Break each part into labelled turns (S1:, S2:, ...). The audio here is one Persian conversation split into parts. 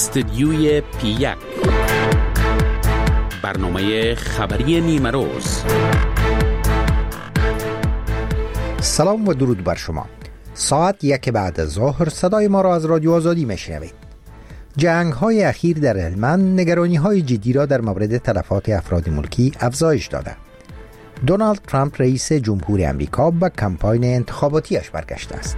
S1: استدیوی P1 برنامه خبری نیمه روز.
S2: سلام و درود بر شما. ساعت 1 بعد از ظهر صدای ما را از رادیو آزادی میشنوید. جنگ‌های اخیر در هلمند نگرانی‌های جدی را در مورد تلفات افراد ملکی افزایش داده. دونالد ترامپ رئیس جمهوری آمریکا به کمپاین انتخاباتیش برگشته است.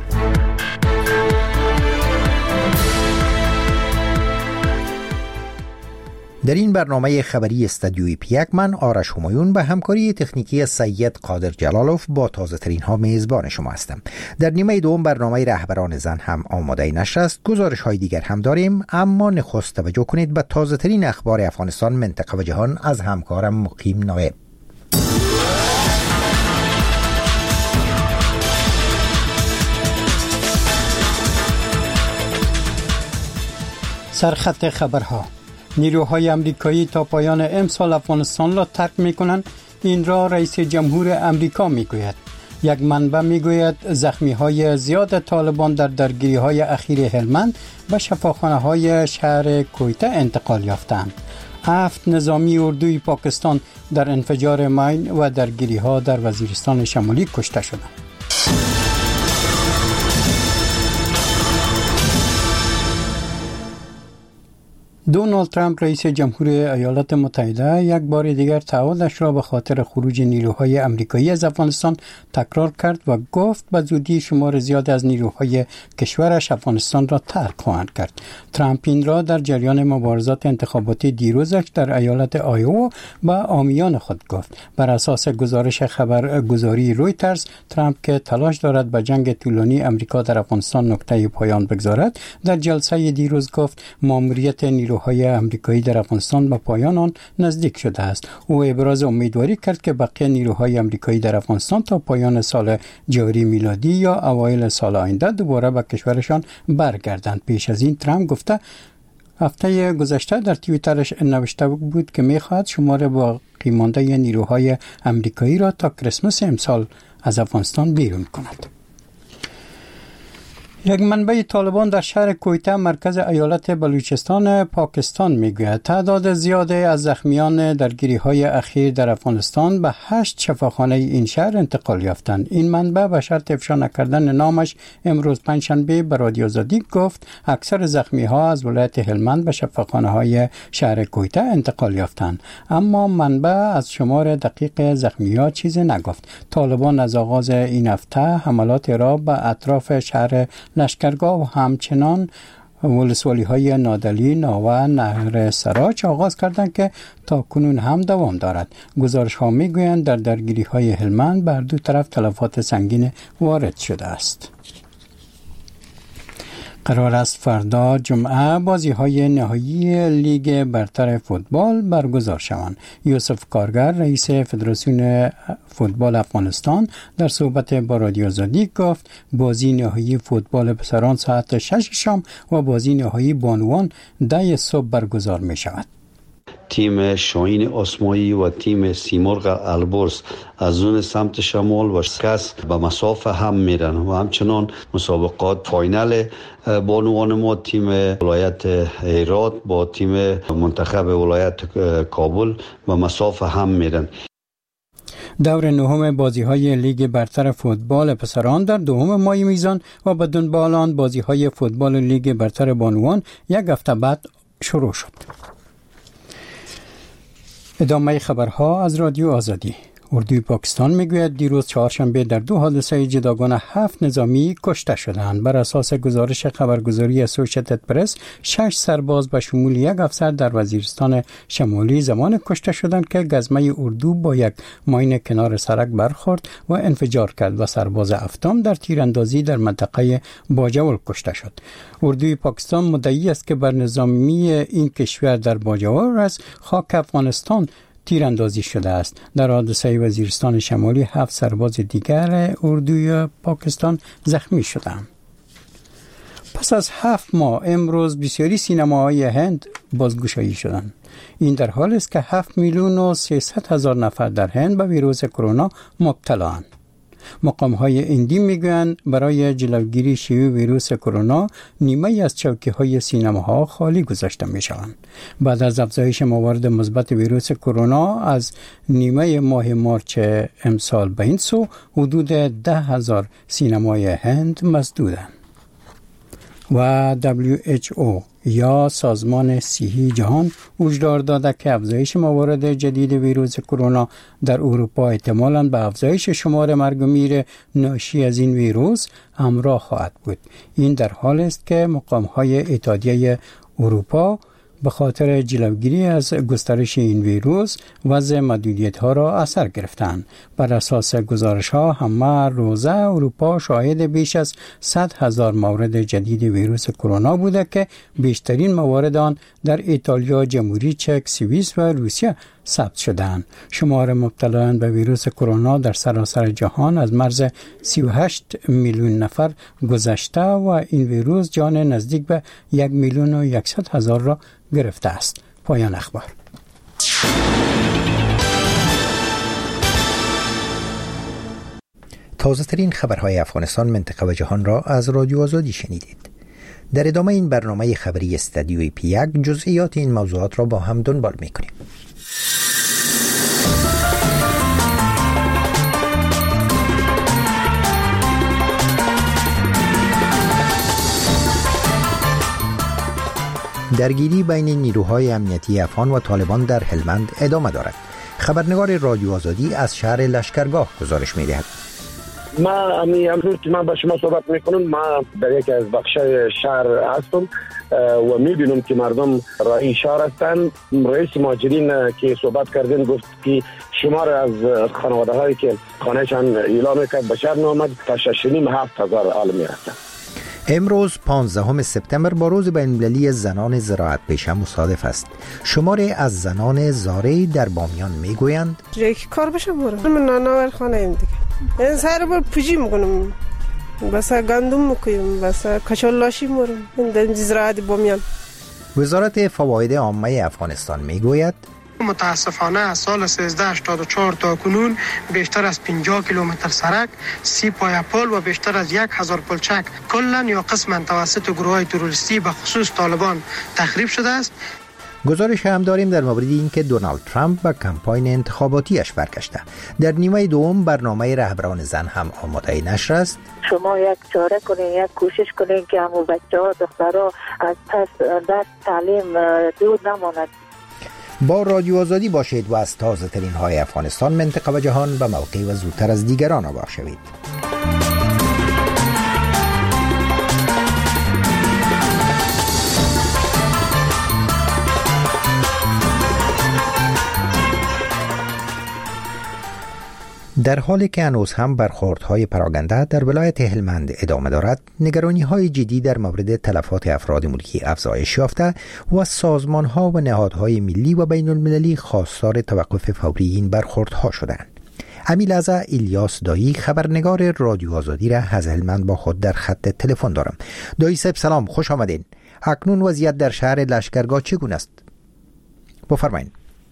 S2: در این برنامه خبری استدیوی P1 من آرش همایون به همکاری تکنیکی سید قادر جلالوف با تازه ترین ها میزبان شما هستم. در نیمه دوم برنامه رهبران زن هم آماده نشر است. گزارش های دیگر هم داریم، اما نخست توجه کنید به تازه ترین اخبار افغانستان، منطقه و جهان از همکارم مقیم نایب.
S3: سرخط خبرها: نیروهای آمریکایی تا پایان امسال افغانستان را ترک می‌کنند. این را رئیس جمهور آمریکا می‌گوید. یک منبع می‌گوید زخمی‌های زیاد طالبان در درگیری‌های اخیر هلمند به شفاخانه‌های شهر کویته انتقال یافتند. 7 نظامی اردوی پاکستان در انفجار ماین و درگیری‌ها در وزیرستان شمالی کشته شدند. دونالد ترامپ رئیس جمهوری ایالات متحده یک بار دیگر تعهدش را به خاطر خروج نیروهای آمریکایی از افغانستان تکرار کرد و گفت به زودی شمار زیاد از نیروهای کشورش افغانستان را ترک خواهند کرد. ترامپ این را در جریان مبارزات انتخاباتی دیروزش در ایالت آیوا به حامیان خود گفت. بر اساس گزارش خبرگزاری رویترز، ترامپ که تلاش دارد به جنگ طولانی آمریکا در افغانستان نقطه پایان بگذارد، در جلسه دیروز گفت ماموریت نیروهای آمریکایی در افغانستان به پایان آن نزدیک شده است. او ابراز امیدواری کرد که بقیه نیروهای آمریکایی در افغانستان تا پایان سال جاری میلادی یا اوایل سال آینده دوباره به کشورشان برگردند. پیش از این ترامپ گفته هفته گذشته در توییترش نوشته بود که می‌خواهد شمار باقی مانده نیروهای آمریکایی را تا کریسمس امسال از افغانستان بیرون کند. یک منبع طالبان در شهر کویته مرکز ایالت بلوچستان پاکستان میگوید تعداد زیادی از زخمیان درگیری‌های اخیر در افغانستان به 8 شفاخانه این شهر انتقال یافتند. این منبع به شرط افشا نکردن نامش امروز پنجشنبه به رادیو آزادی گفت اکثر زخمی‌ها از ولایت هلمند به شفاخانه‌های شهر کویته انتقال یافتند، اما منبع از شمار دقیق زخمی‌ها چیزی نگفت. طالبان از آغاز این هفته حملات را به اطراف شهر لشکرگاه و همچنان ولسوالی‌های نادلی، ناوه، نهر سراج آغاز کردند که تا کنون هم دوام دارد. گزارش‌ها می‌گویند در درگیری‌های هلمند بر دو طرف تلفات سنگین وارد شده است. قرار است فردا جمعه بازی‌های نهایی لیگ برتر فوتبال برگزار شوند. یوسف کارگر رئیس فدراسیون فوتبال افغانستان در صحبت با رادیو آزادی گفت بازی نهایی فوتبال پسران ساعت 6 شام و بازی نهایی بانوان 10 صبح برگزار می شود.
S4: تیم شاهین آسمایی و تیم سیمرغ البرز از اون سمت شمال و کس به مسافه هم میرن و همچنان مسابقات فاینال بانوان ما تیم ولایت هرات با تیم منتخب ولایت کابل به مسافه هم میرن.
S3: دور نهم بازی‌های لیگ برتر فوتبال پسران در دوم ماه میزان و به دنبال آن بازی‌های فوتبال لیگ برتر بانوان یک هفته بعد شروع شد. ادامه خبرها از رادیو آزادی. اردوی پاکستان میگوید دیروز چهارشنبه در 2 حادثه جداگانه 7 نظامی کشته شدند. بر اساس گزارش خبرگزاری اسوسییتد پرس 6 سرباز به شمول یک افسر در وزیرستان شمالی زمان کشته شدند که گزمه اردو با یک ماین کنار سرک برخورد و انفجار کرد و سرباز هفتم در تیراندازی در منطقه باجول کشته شد. اردوی پاکستان مدعی است که بر نظامی این کشور در باجول از خاک افغانستان تیراندازی شده است. در حادثه وزیرستان شمالی 7 سرباز دیگر اردوی پاکستان زخمی شدند. پس از 7 ماه امروز بسیاری سینماهای هند بازگشایی شدند. این در حالی است که 7,300,000 نفر در هند به ویروس کرونا مبتلا اند. مقام‌های هندی میگویند برای جلوگیری شیوع ویروس کرونا نیمه از چوکی‌های سینماها خالی گذاشته می‌شوند. بعد از افزایش موارد مثبت ویروس کرونا از نیمه ماه مارچ امسال به این سو حدود 10,000 سینمای هند مسدودند. و WHO یا سازمان صحی جهان هشدار داده که افزایش موارد جدید ویروس کرونا در اروپا احتمالاً به افزایش شمار مرگ و میر ناشی از این ویروس همراه خواهد بود. این در حال است که مقام‌های اتحادیه اروپا به خاطر جلوگیری از گسترش این ویروس وضع محدودیت‌ها را اثر گرفتند. بر اساس گزارش‌ها همه روزه اروپا شاهد بیش از 100,000 مورد جدید ویروس کرونا بوده که بیشترین موارد آن در ایتالیا، جمهوری چک، سوئیس و روسیه ثبت شدند. شمار مبتلایان به ویروس کرونا در سراسر جهان از مرز 38 میلیون نفر گذشته و این ویروس جان نزدیک به 1,100,000 را گرفته است. پایان اخبار.
S2: تازه ترین خبرهای افغانستان، منطقه و جهان را از رادیو آزادی شنیدید. در ادامه این برنامه خبری استدیوی پیک جزئیات این موضوعات را با هم دنبال می‌کنیم. درگیری بین نیروهای امنیتی افغان و طالبان در هلمند ادامه دارد. خبرنگار رادیو آزادی از شهر لشکرگاه گزارش می‌دهد.
S5: امروز که من با شما صحبت میکنم، ما در یکی از بخشای شهر هستم و میبینم که مردم راهی شهر هستند. رئیس مهاجرین که صحبت کردن گفت که شمار از خانواده هایی که خانهشان اعلام کرد به شهر نامد تا 6,500 آل میرسند.
S2: امروز 15 سپتامبر با روز بین‌المللی زنان زراعت پیشه مصادف است. شماری از زنان زارعی در بامیان میگویند
S6: جایی کار بشه برو من ناناور خانه ایم دیگه این سر بر پوجی میکنم، بس گندم میکنیم، بس کچال لاشی میرم این زراعت بامیان.
S2: وزارت فواید عامه افغانستان میگوید
S7: متاسفانه از سال 1384 تا کنون بیشتر از 50 کیلومتر سرک، 30 پایه پل و بیشتر از 1,000 پلچک کلا یا قسما توسط گروه‌های تروریستی به خصوص طالبان تخریب شده است.
S2: گزارش هم داریم در مورد اینکه دونالد ترامپ به کمپاین انتخاباتیش برگشته. در نیمه دوم برنامه رهبران زن هم آماده نشر است.
S8: شما یک چاره کنین، یک کوشش کنین که همون بچه‌ها دخترها از پس در تعلیم دور نماند.
S2: با رادیو آزادی باشید و از تازه ترین های افغانستان، منطقه و جهان به موقع و زودتر از دیگران آگاه شوید. در حالی که هنوز هم برخوردهای پراکنده در ولایت هلمند ادامه دارد، نگرانی‌های جدی در مورد تلفات افراد ملکی افزایش یافته و سازمان‌ها و نهادهای ملی و بین‌المللی خواستار توقف فوری این برخوردها شدند. امیررضا الیاس دایی خبرنگار رادیو آزادی را از هلمند با خود در خط تلفن دارم. دایی صاحب سلام، خوش آمدین. اکنون وضعیت در شهر لشکرگاه چگونه است؟ بفرمایید.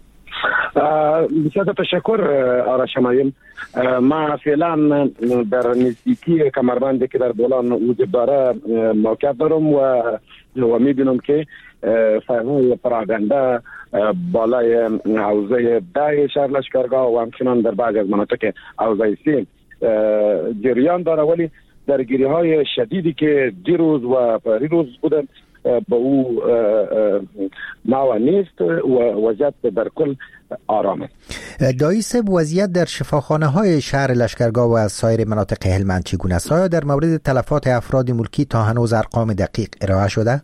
S5: بسیار تشکر آرش مایم. ما فعلا در نزدیکی کمربندی که در بولان وجود داره موقعیت دارم و میبینم که فایرهای پراکنده بالای حوزه 10 شهر لشکرگاه و همچنان در بعضی از مناطق حوزه 3 جریان داره، ولی درگیری های شدیدی که دیروز و پریروز بودن به او نوع نیست و وضعیت در کل آرامه.
S2: دایی صاحب، وضعیت در شفاخانه های شهر لشکرگاه و از سایر مناطق هلمند چگونه است؟ آیا در مورد تلفات افراد ملکی تا هنوز ارقام دقیق ارائه شده؟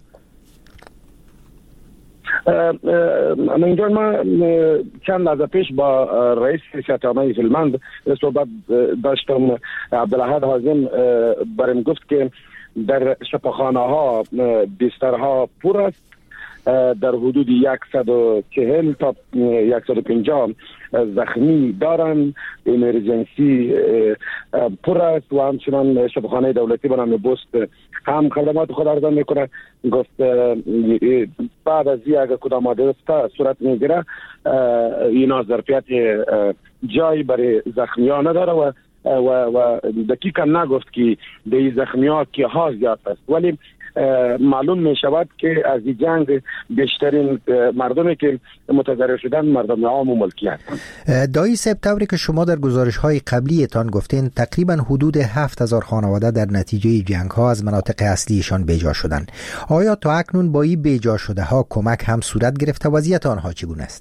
S5: اینجا ما چند لحظه پیش با رئیس ریاست عامه هلمند صحبت داشتم. عبدالاحد حازم برام گفت که در شفاخانه ها بسترها پر است، در حدود 140 تا 150 زخمی دارن، امرجنسی پر است و همچنان شفاخانه دولتی به نام بست هم خدمات خود ارزان میکنه. گفت بعد از یک کدام حادثه صورت میگیره اینا ظرفیت جای برای زخمیان نداره و و دقیقا نگفت که به زخمی‌ها که ها زیاد است، ولی معلوم می شود که از این جنگ بیشترین مردمی که متضرر شدن مردم عام و ملکی هستند.
S2: دایی سپتامبری که شما در گزارش‌های قبلیتان گفتین تقریبا حدود 7000 خانواده در نتیجه جنگ‌ها از مناطق اصلیشان بیجا شدند. آیا تا اکنون با این بیجا شده ها کمک هم صورت گرفته؟ وضعیت آنها چگونه است؟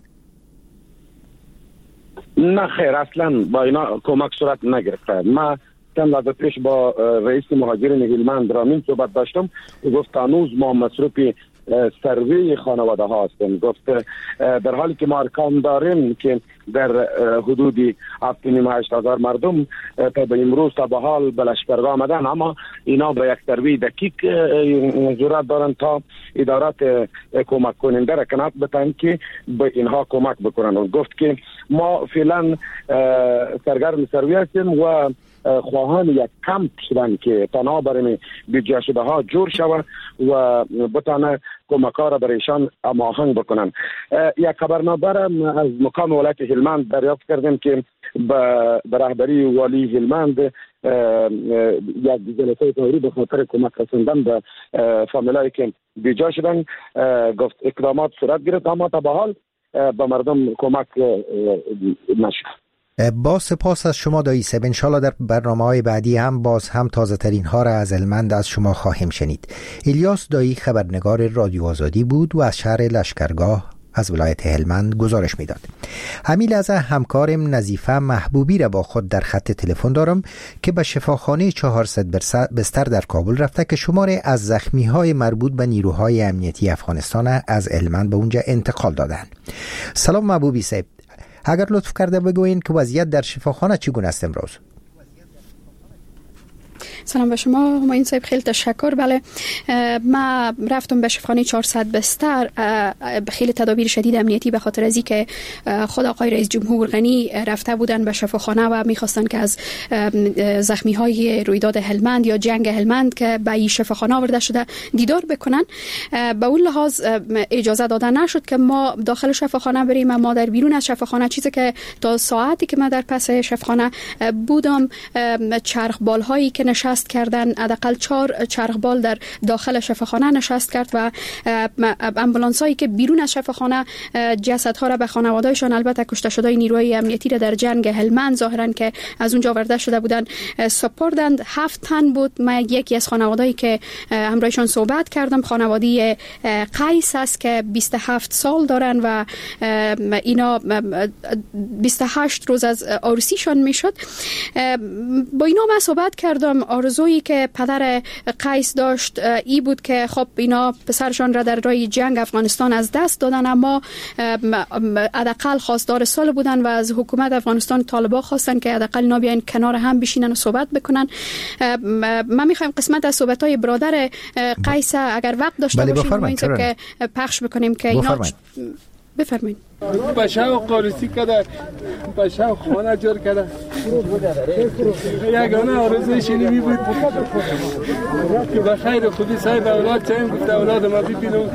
S5: نه خیر، اصلا با اینا کمک صورت نگرفته. ما چند لحظه پیش با رئیس مهاجرین هلمند رامین صحبت داشتم، گفت هنوز ما مصروف سروی خانواده ها هستیم. گفت در حالی که ما ارقام داریم که در حدود 7,500 مردم تا به امروز تا به حال به لشکرگاه آمدن، اما اینا به یک سروی دقیق ضرورت دارن تا ادارات کمک کننده را کنات بتن که به اینها کمک بکنن. و گفت که ما فعلا سرگرم سروی هستیم و خواهان یک کمپ شدن که تنها برای بیجا شده ها جور شود و بتانه کمک ها را برایشان هماهنگ بکنن. یک خبرنامه از مقام ولایت هلمند دریافت کردیم که به رهبری والی هلمند یک جلسه تحریری به خاطر کمک رساندن به فامیلایی که بیجا شدن گفت اقدامات صورت گرفت، اما تا به حال به مردم کمک نشد.
S2: با سپاس از شما دایی سب. انشالله در برنامه‌های بعدی هم باز هم تازه ترین ها را از هلمند از شما خواهیم شنید. الیاس دایی خبرنگار رادیو آزادی بود و از شهر لشکرگاه از ولایت هلمند گزارش میداد. همین لحظه همکارم نظیفه محبوبی را با خود در خط تلفن دارم که به شفاخانه 400 بستر در کابل رفته که شماره از زخمی‌های مربوط به نیروهای امنیتی افغانستان از هلمند به اونجا انتقال دادن. سلام محبوبی صاحب، اگر لطف کرده بگوین که وضعیت در شفاخانه چگونه است امروز؟
S9: سلام به شما همایون صاحب، خیلی تشکر. بله، ما رفتم به شفاخانه 400 بستر، خیلی تدابیر شدید امنیتی به خاطر از اینکه خود آقای رئیس جمهور غنی رفته بودن به شفاخانه و میخواستن که از زخمی های رویداد هلمند یا جنگ هلمند که به این شفاخانه آورده شده دیدار بکنن. به اون لحاظ اجازه داده نشد که ما داخل شفاخانه بریم. ما در بیرون از شفاخانه، چیزی که تا ساعتی که ما در پس شفاخانه بودم، چرخبال هایی که نشست کردن، حداقل 4 چرخبال در داخل شفاخانه نشست کرد و امبولانس هایی که بیرون از شفاخانه جسدها را به خانواده‌شان، البته کشته شده نیروهای امنیتی را در جنگ هلمند ظاهرا که از اونجا آورده شده بودن، سپردند. 7 تن بود. من یکی از خانواده‌ای که همراهشان صحبت کردم، خانواده قیس است که 27 سال دارن و اینا 28 روز از عروسیشان میشد. با اینا من صحبت کردم. آرزویی که پدر قیس داشت ای بود که خب اینا پسرشان را در راه جنگ افغانستان از دست دادن، اما حداقل خواستار صلح بودن و از حکومت افغانستان طالبان خواستن که حداقل اینا بیاین کنار هم بشینن و صحبت بکنن. من میخوایم قسمت از صحبت‌های برادر قیس اگر وقت داشته باشیم که پخش بکنیم که اینا بفرمایید.
S10: بچه‌ها قارسی کرده، بچه‌ها خانه جور کرده. یگانه آرزویش اینی بود که به خیر خودی صاحب اولاد چایم گفته اولاد ما ببینم.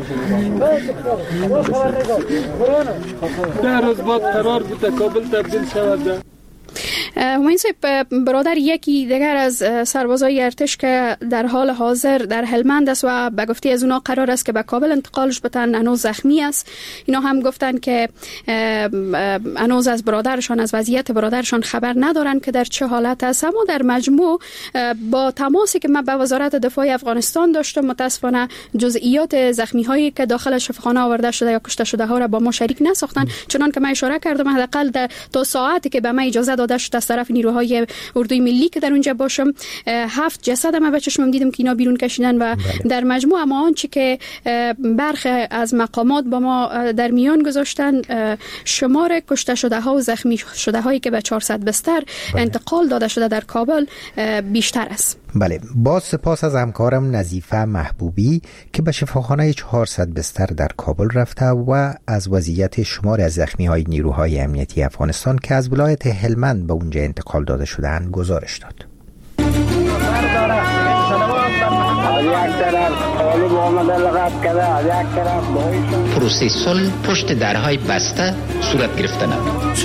S10: 10 روز بعد قرار بود کابل تبدیل شود.
S9: همین صاحب، برادر یکی دیگر از سربازای ارتش که در حال حاضر در هلمند است و به گفته از اونا قرار است که به کابل انتقالش بتن، هنوز زخمی است. اینا هم گفتن که هنوز از برادرشان، از وضعیت برادرشان خبر ندارن که در چه حالت است. اما در مجموع با تماسی که من با وزارت دفاع افغانستان داشتم، متاسفانه جزئیات زخمی هایی که داخل شفاخانه آورده شده یا کشته شده ها را با ما شریک نساختن، چنان که من اشاره کردم. حداقل تا ساعتی که به من اجازه داده شد از طرف نیروهای اردوی ملی که در اونجا باشم، 7 جسد ما به چشمم دیدم که اینا بیرون کشیدن و در مجموع اما آنچه که برخی از مقامات با ما در میان گذاشتن، شمار کشته شده ها و زخمی شده هایی که به 400 بستر انتقال داده شده در کابل بیشتر است.
S2: بله، با سپاس از همکارم نظیفه محبوبی که به شفاخانه 400 بستر در کابل رفته و از وضعیت شمار از زخمی های نیروهای امنیتی افغانستان که از ولایت هلمند به اونجا انتقال داده شدند گزارش داد.
S11: طرف طالب آمده لغت کرده، از یک طرف باید
S12: پروسه صلح پشت درهای بسته صورت گرفته نمید.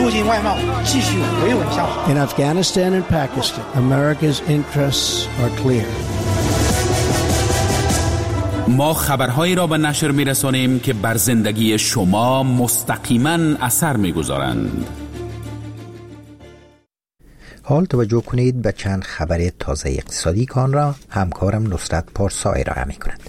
S13: In Afghanistan and Pakistan, America's interests are clear.
S1: ما خبرهایی را به نشر می‌رسانیم که بر زندگی شما مستقیما اثر می‌گذارند.
S2: حال توجه کنید به چند خبر تازه اقتصادی که آن را همکارم نصرت پارسا ارائه می‌کند.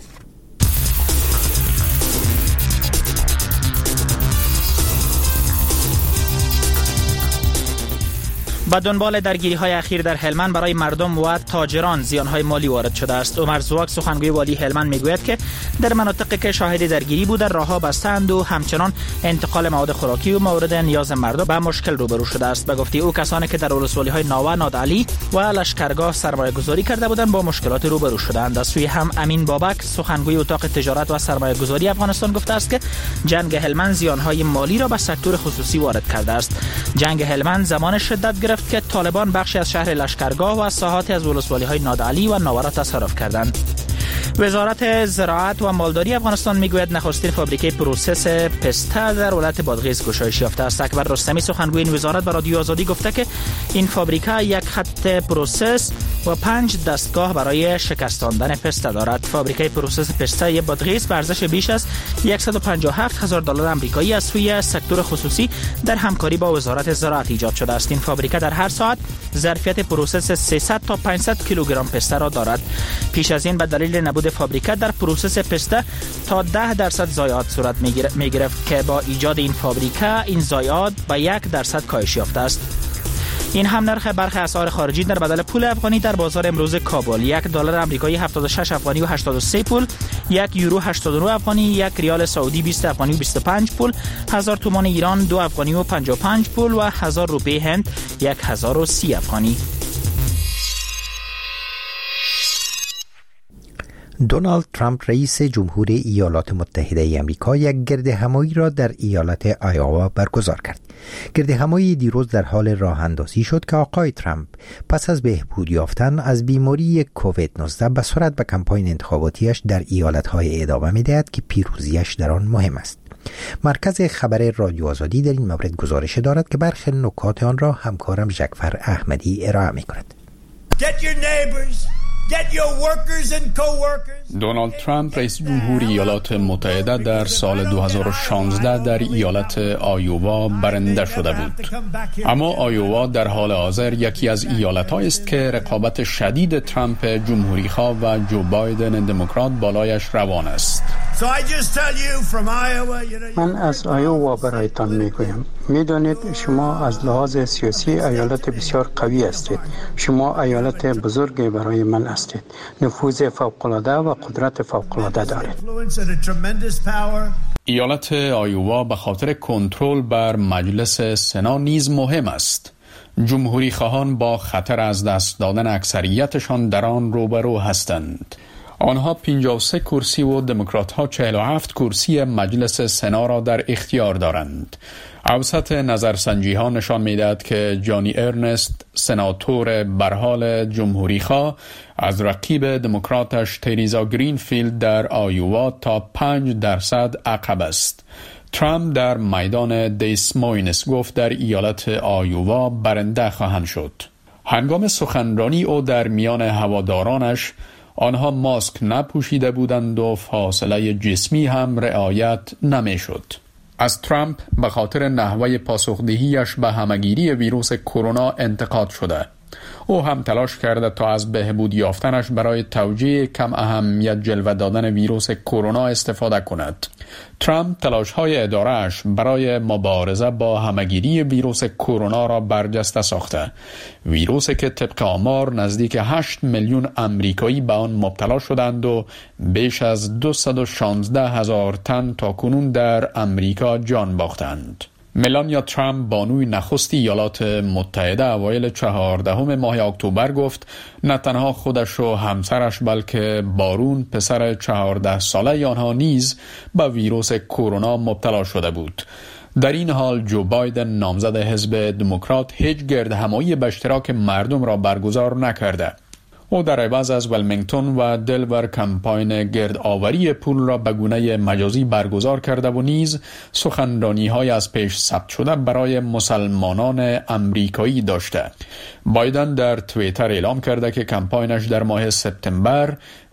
S14: با دنبال درگیری‌های اخیر در هلمند برای مردم و تاجران زیان‌های مالی وارد شده است. عمر زواک سخنگوی والی هلمند میگوید که در مناطقی که شاهد درگیری بوده راه‌ها بسته‌اند و همچنان انتقال مواد خوراکی و مورد نیاز مردم به مشکل روبرو شده است. به گفته او کسانی که در ولسوالی‌های ناوه، نادعلی و لشکرگاه سرمایه‌گذاری کرده بودند با مشکلات روبرو شدند. از سوی هم امین بابک سخنگوی اتاق تجارت و سرمایه‌گذاری افغانستان گفته است که جنگ هلمند زیان‌های مالی را به سکتور خصوصی وارد کرده است. جنگ هلمند زمان شدت گرفت که طالبان بخشی از شهر لشکرگاه و ساحاتی از ولسوالی‌های نادعلی و ناوه را تصرف کردند. وزارت زراعت و مالداری افغانستان میگوید نخستین فابریکه پروسس پسته در ولایت بادغیس گشایش یافته است. اکبر رستمی سخنگوی این وزارت به رادیو آزادی گفته که این فابریکه یک خط پروسس و 5 دستگاه برای شکستاندن پسته دارد. فابریکه پروسس پسته بادغیس به ارزش بیش از $157,000 آمریکایی از سوی سکتور خصوصی در همکاری با وزارت زراعت ایجاد شده است. این فابریکه در هر ساعت ظرفیت پروسس 300 تا 500 کیلوگرم پسته را دارد. پیش از این به دلیل نبود فابریکه در پروسس پسته تا 10% ضایعات صورت می‌گرفت که با ایجاد این فابریکه این ضایعات به 1% کاهش یافته است. این هم نرخ برخی اسعار خارجی در بدل پول افغانی در بازار امروز کابل: $1 آمریکایی 76 افغانی و 83 پول، €1 89 افغانی، 1 ریال سعودی 20 افغانی و 25 پول، 1000 تومان ایران 2 افغانی و 55 پول و 1000 روپیه هند 1030 افغانی.
S2: دونالد ترامپ رئیس جمهور ایالات متحده آمریکا یک گردهمایی را در ایالت آیاوا برگزار کرد. گردهمایی دیروز در حال راه اندازی شد که آقای ترامپ پس از بهبود یافتن از بیماری کووید 19 به سرعت به کمپاین انتخاباتیش در ایالت‌های ادامه می‌دهد که پیروزیش در آن مهم است. مرکز خبر رادیو آزادی در این مورد گزارش دارد که برخی نکات آن را همکارم جعفر احمدی ارائه می‌کند.
S15: دونالد ترامپ رئیس جمهور ایالات متحده در سال 2016 در ایالت آیووا برنده شده بود. اما آیووا در حال حاضر یکی از ایالت‌هایی است که رقابت شدید ترامپ جمهوری‌خواه و جو بایدن دموکرات بالایش روان است.
S3: من از آیووا برایتان میگویم. میدانید شما از لحاظ سیاسی ایالت بسیار قوی هستید. شما ایالت بزرگی برای من هستید. نفوذ فوق‌العاده و قدرت فوق‌العاده دارید.
S15: ایالت آیووا به خاطر کنترل بر مجلس سنا نیز مهم است. جمهوری خواهان با خطر از دست دادن اکثریتشان در آن روبرو هستند. آنها 53 کرسی و دموکرات ها 47 کرسی مجلس سنا را در اختیار دارند. اوسط نظرسنجی ها نشان می‌دهد که جانی ارنست سناتور برحال جمهوری خواه از رقیب دموکراتش تریزا گرینفیلد در آیووا تا 5% عقب است. ترامپ در میدان دیس موینس گفت در ایالت آیووا برنده خواهند شد. هنگام سخنرانی او در میان هوادارانش آنها ماسک نپوشیده بودند و فاصله جسمی هم رعایت نمی‌شد. از ترامپ به خاطر نحوه پاسخدهیش به همه‌گیری ویروس کرونا انتقاد شده. او هم تلاش کرده تا از بهبود یافتنش برای توجیه کم اهمیت جلوه دادن ویروس کرونا استفاده کند. ترامپ تلاش‌های اداره‌اش برای مبارزه با همه‌گیری ویروس کرونا را برجسته ساخته. ویروسی که طبق آمار نزدیک 8 میلیون آمریکایی به آن مبتلا شدند و بیش از 216,000 تن تاکنون در آمریکا جان باختند. ملانیا ترامپ بانوی نخست ایالات متحده اوایل 14 ماه اکتبر گفت نه تنها خودش و همسرش بلکه بارون پسر 14 ساله آنها نیز به ویروس کرونا مبتلا شده بود. در این حال جو بایدن نامزد حزب دموکرات هیچ گردهمایی به اشتراک مردم را برگزار نکرده. او در عوض از ولمینگتون و دلور کمپاین گردآوری پول را به گونه مجازی برگزار کرده و نیز سخنرانی‌های از پیش ثبت شده برای مسلمانان امریکایی داشته. بایدن در توییتر اعلام کرده که کمپاینش در ماه سپتامبر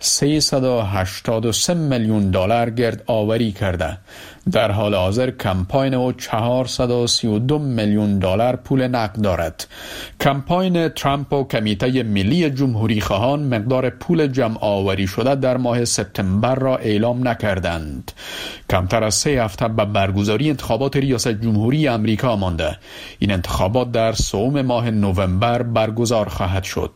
S15: 383 میلیون دلار گردآوری کرده. در حال حاضر کمپاین او 432 میلیون دلار پول نقد دارد. کمپاین ترامپ و کمیته ملی جمهوری خواهان مقدار پول جمع آوری شده در ماه سپتامبر را اعلام نکردند. کمتر از 3 هفته به برگزاری انتخابات ریاست جمهوری امریکا مانده. این انتخابات در 3 ماه نوامبر برگزار خواهد شد.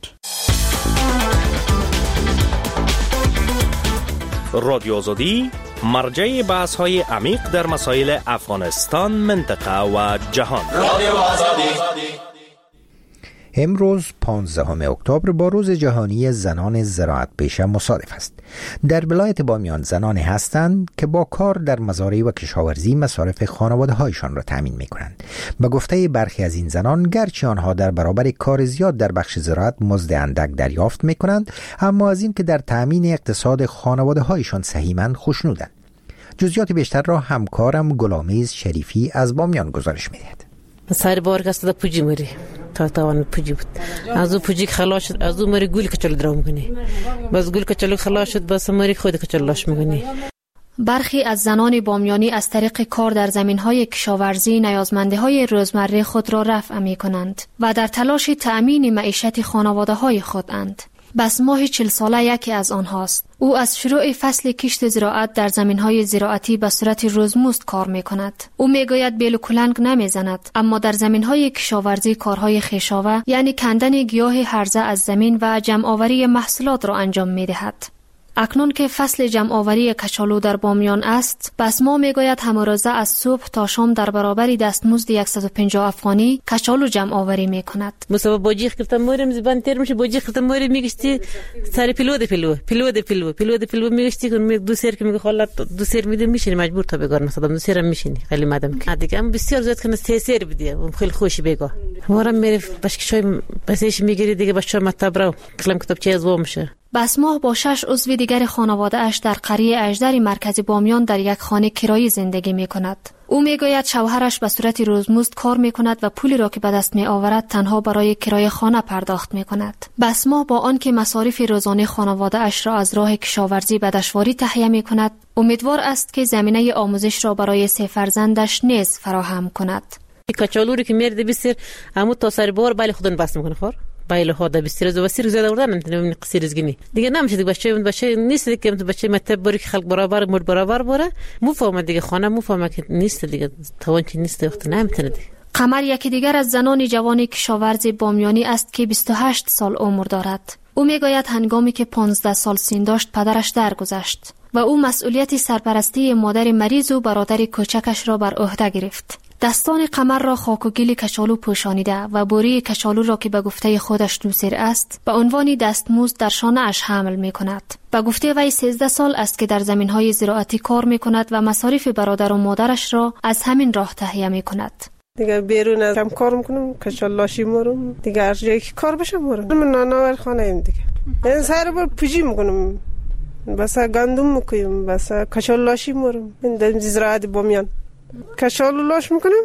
S16: رادیو آزادی مرجع بحث‌های عمیق در مسائل افغانستان، منطقه و جهان. رادیو آزادی.
S2: امروز 15 اکتبر با روز جهانی زنان زراعت پیشه مصادف است. در ولایت بامیان زنانی هستند که با کار در مزارع و کشاورزی مصارف خانواده‌هایشان را تامین می‌کنند. به گفته برخی از این زنان، گرچه آنها در برابر کار زیاد در بخش زراعت مزد اندک دریافت می‌کنند، اما از این که در تامین اقتصاد خانواده‌هایشان سهیمند خوشنودند. جزئیات بیشتر را همکارم گلامیز شریفی از بامیان گزارش می‌دهد.
S17: سر بار کسته پوجی مری تا پوجی بود، از اون پوجی خلاص شد، از اون مری گول کچل درام میکنی، بس گول کچل خلاص شد، بس مری خود کچل لاش میکنی.
S18: برخی از زنان بامیانی از طریق کار در زمین‌های کشاورزی نیازمندی‌های روزمره خود را رفع می‌کنند و در تلاش تأمین معیشت خانواده‌های خودند. بس ماه 40 ساله یکی از آنهاست. او از شروع فصل کشت زراعت در زمین‌های زراعتی به صورت روزمزد کار می‌کند. او می‌گوید بیل و کلنگ نمی‌زند، اما در زمین‌های کشاورزی کارهای خویشاوه یعنی کندن گیاه هرزه از زمین و جمع‌آوری محصولات را انجام می‌دهد. اکنون که فصل جمع‌آوری کچالو در بامیان است، بس ما میگوید همروزه از صبح تا شام در برابر دستمزد 150 افغانی کچالو جمع‌آوری میکند.
S17: مثلا باجی گفتم مورم زبان تر میشه، باجی گفتم مورم میگشتی سر پیلو میگشتی که دو سر که میگه خالت دو سر میده میشینی مجبور تا بگار مثلا دو سرم میشینی خیلی مدام که دیگه هم بسیار زیاد کنه 3 سر بدی خیلی خوشی بگا مورم میره باشکشای بسش میگیری دیگه باشه مطلب رو کلام کتابچه از میشه.
S18: بس ماه با 6 عضو دیگر خانواده اش در قریه اژدر مرکز بامیان در یک خانه کرایی زندگی می کند. او می گوید شوهرش به صورت روزمزد کار می کند و پولی را که به دست می آورد تنها برای کرایه خانه پرداخت می کند. بس ماه با آنکه مصارف روزانه خانواده اش را از راه کشاورزی به دشواری تهیه می کند، امیدوار است که زمینه آموزش را برای 3 فرزندش نیز فراهم کند.
S17: کچالو که میرده بسیر همون تا سر بار بله خودن بس میکنه خور بایله ها ده بسیار زیاد آوردن نمیتونه قصیر زگینی دیگه نمیشه دیگه بچه نیست دیگه بچه مطلب باری که خلق برابر مرد برابر باره مفهوم دیگه خانه مفهوم که نیست دیگه توان که نیست وقت نمیتونه دیگه.
S18: قمر یکی دیگر از زنان جوان کشاورز بامیانی است که 28 سال عمر دارد. او میگوید هنگامی که 15 سال سن داشت پدرش درگذشت و او مسئولیت سرپرستی مادر مریض و برادر کوچکش را بر عهده گرفت. دستان قمر را خاک و گل کچالو پوشانیده و بوری کچالو را که به گفته خودش 2 سر است به عنوان دستمزد در شانه اش حمل می کند. به گفته وی 13 سال است که در زمینهای زراعتی کار می کند و مصارف برادر و مادرش را از همین راه تهیه می کند.
S6: دیگه بیرون از هم کار میکنم کچال لاشی مورم دیگه هر جایی که کار بشم مورم من ناناور خانه ایم دیگه این سر بار پوجی میکنم بس گندم میکنم بس کچال لاشی مورم این در زراعت بامیان کچالو لاش میکنم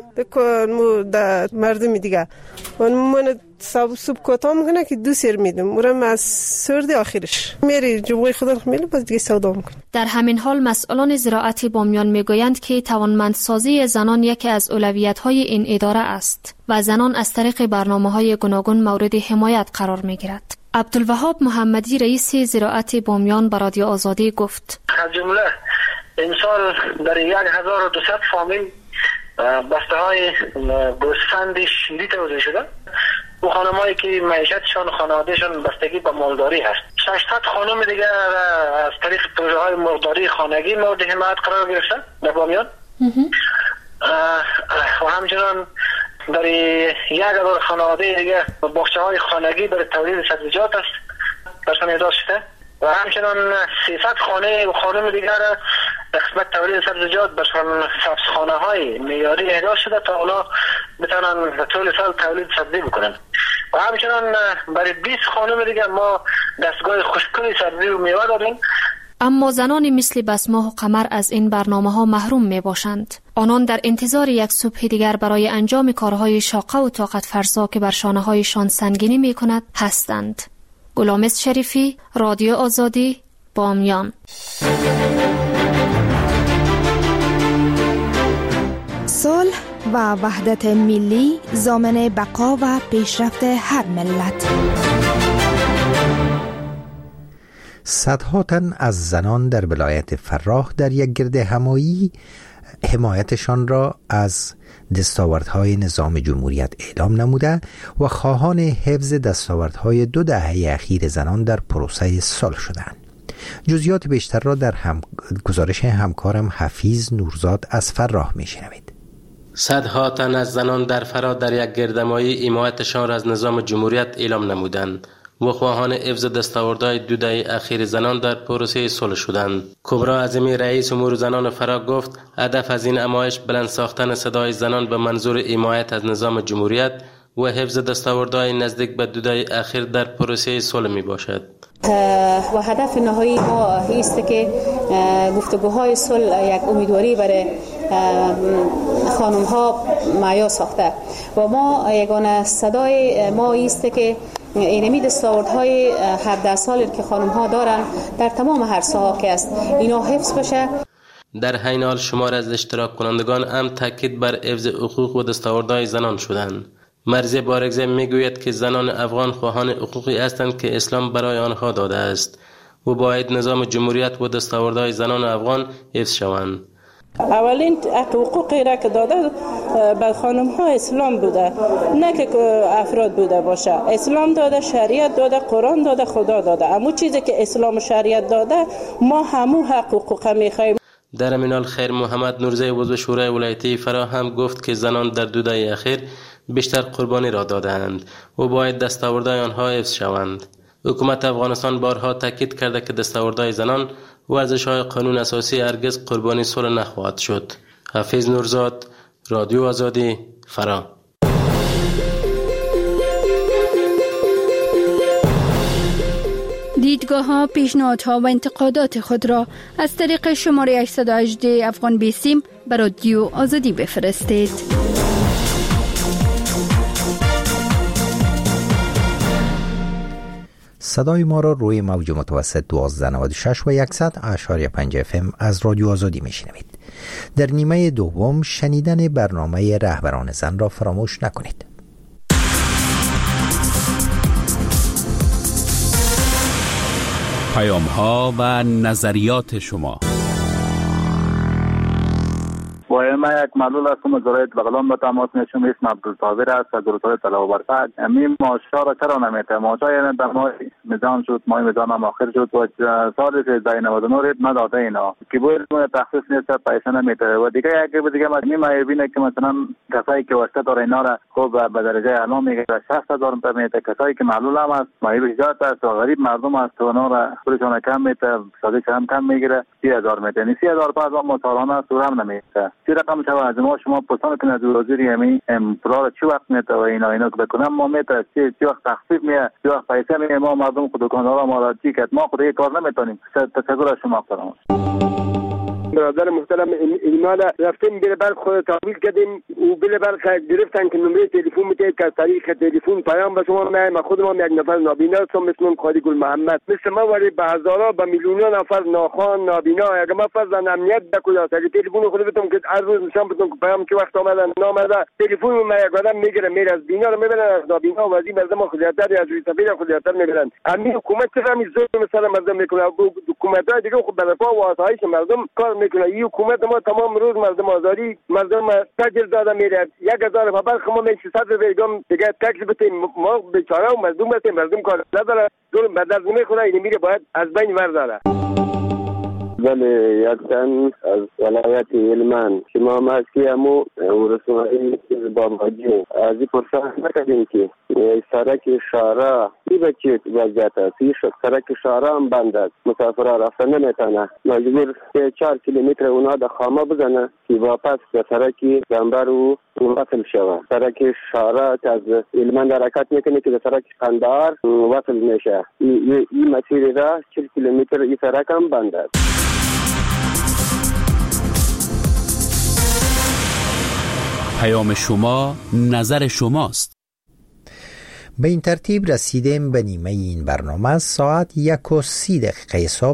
S6: به مردمی دیگه من صبح کوتا میکنه که 2 سر میدم مورم از سرد آخرش میری جوی خودم میله باز دیگه سودا میکنم.
S18: در همین حال مسئولان زراعت بامیان میگویند که توانمندسازی زنان یکی از اولویت‌های این اداره است و زنان از طریق برنامه‌های گوناگون مورد حمایت قرار میگیرد. عبدالوهاب محمدی رئیس زراعت بامیان به رادیو آزادی گفت
S19: از جمله امسال در 1200 فامیل بسته های گوسفند شیری توزیع شده و خانمایی که معیشتشان خانوادهشان بستگی به مالداری هست. 600 خانم دیگه از طریق پروژه های مرغداری خانگی مورد حمایت قرار گرفتن در بامیان و همچنان در 1000 خانواده دیگه باغچه های خانگی برای تولید سبزیجات است برشان اعداد شده و همچنان 300 خانه و خانم دیگر در قسمت تولید سبزیجات برشان سبزخانه های معیاری اهدا شده تا اونا بتونن طول سال تولید سبزی بکنن و همچنان برای 20 خانم دیگر ما دستگاه خشککنی سبزی و میوه داریم.
S18: اما زنانی مثل بسماه و قمر از این برنامه‌ها محروم می‌باشند. آنان در انتظار یک صبح دیگر برای انجام کارهای شاقه و طاقت فرسا که بر شانه‌هایشان سنگینی می‌کند هستند. غلامست شریفی، رادیو آزادی، بامیان.
S20: صلح و وحدت ملی ضامن بقا و پیشرفت هر ملت.
S2: صدها تن از زنان در ولایت فراه در یک گرد همایی حمایتشان را از دستاوردهای نظام جمهوریت اعلام نموده و خواهان حفظ دستاوردهای 2 دهه اخیر زنان در پروسه صلح شدند. جزئیات بیشتر را در گزارش همکارم حفیظ نورزاد از فراه میشنوید.
S21: صدها تن از زنان در فراه در یک گردهمایی حمایتشان را از نظام جمهوریت اعلام نمودند و خواهان حفظ دستاوردهای 2 دهه اخیر زنان در پروسه صلح شدند. کبرا عظیمی رئیس امور زنان فراه گفت هدف از این نمایش بلند ساختن صدای زنان به منظور حمایت از نظام جمهوریت و حفظ دستاوردهای نزدیک به 2 دهه اخیر در پروسه صلح می باشد.
S22: و هدف نهایی ما است که گفتگوهای صلح یک امیدواری برای خانم ها معیار ساخته و ما یگانه صدای ما است که اینمی دستاوردهای 17 سالی که خانم ها دارن در تمام هر ساحه که است اینا حفظ بشه.
S21: در حین حال شمار از اشتراک کنندگان هم تاکید بر حفظ حقوق و دستاوردهای زنان شدند. مرزی بارگزه میگوید که زنان افغان خواهان حقوقی هستند که اسلام برای آنها داده است و باید نظام جمهوریت و دستاوردهای زنان افغان حفظ شوند.
S23: اولین حقوقی را که داده به خانم ها اسلام بوده، نه که افراد بوده باشه. اسلام داده، شریعت داده، قرآن داده، خدا داده. اما چیزی که اسلام و شریعت داده ما همو حقوق میخوایم.
S21: در همین حال خیر محمد نورزی عضو شورای ولایتی فراه هم گفت که زنان در 2 دهه اخیر بیشتر قربانی را دادند و باید دستاوردهای آنها حفظ شوند. حکومت افغانستان بارها تاکید کرده که دستاوردهای زنان و ارزش‌های قانون اساسی هرگز قربانی صلح نخواهد شد. حفیظ نورزاد، رادیو آزادی، فراه.
S9: دیدگاه‌ها، پیشنهادها و انتقادات خود را از طریق شماره 818 افغان بیسیم به رادیو آزادی بفرستید.
S2: صدای ما را روی موج متوسط 1296 و 100.5 FM از رادیو آزادی میشنوید. در نیمه دوم شنیدن برنامه رهبران زن را فراموش نکنید.
S1: پیام‌ها و نظریات شما.
S24: ما یک معلول هستم از ولایت بغلان به تماس میشم. اسم عبدالصابر است از روسای طلب برفت. امین ماشا را چرا نمیته؟ ماشا یعنی در ماه میزان شد، ماه میزان هم آخر شد و سال 1399 رید نداده اینا که باید تخصیص نیست، پیسه نمیته. و دیگه یک دیگه مجموعی معیبینه که مثلا کسایی که واسطه داره اینا را خوب به درجه اعلا میگیره 60000 میته. کسایی که معلول هم است، معیب حجات است و غریب مردم است و اونا را پولشون کم میته، سازش هم کم میگیره 30000 میته. یعنی 30000 پس ما سالانه سورم نمیته. چی رقم شو از ما شما پرسان کنید وزیر یمی امپرار چی وقت میته و اینا که بکنم ما میته چی وقت تخفیف میه، چی وقت پیسه میه. ما مردم خود دکاندارا ما را چی کرد؟ ما خود کار نمیتونیم. تشکر از شما کنم.
S25: برادر محترم ایمان رفتیم بله بلخ خود تحویل کردیم و بله بلخ گرفتن که نمره تلفن میده که طریق تلفن پیام به شما میایم. خودم یک نفر نابینا هستم مثل قاضی گل محمد مثل ما، ولی به هزارها به میلیونها نفر ناخوان نابینا. اگه ما فرضاً امنیت بکجاست اگه تلفن خود بتونم که هر روز نشان بدم که پیام چه وقت آمدن نامده تلفن ما یک آدم میگیره میره از بینا رو میبرن از نابینا و از این مردم خودیاتر از روی سفید خودیاتر میبرن. همین حکومت چرا می ظلم مثلا مردم میکنه؟ حکومت‌های دیگه خود به رفاه و آسایش مردم کار میکنه. این حکومت ما تمام روز مردم آزادی مردم تاجر داده میره. 1000 فبر خما می 600 بگم دیگه تکس بتیم ما بیچاره و مردم هستیم. مردم کار نداره، ظلم به دست نمیخوره. این میره باید از بین برداره.
S4: بله یک تن از ولایت هلمند که ما مسیحمو ورسوایی بامباجی از این پرسان نکردیم که سرک شارع ای بچه وضعیت است. سرک شارع هم بند است، مسافرها رفتن نمیتونه، مجبور 4 کیلومتر اونا در خامه بزنه که واپس به سرک گنبر و وصل شوه. سرک شارع که از هلمند حرکت میکنه که به سرک قندهار وصل میشه. این مسیر را 40 کیلومتر این سرک هم بند است.
S1: پیام شما نظر شماست.
S2: به این ترتیب رسیدیم به نیمه این برنامه. ساعت 1:30 صبح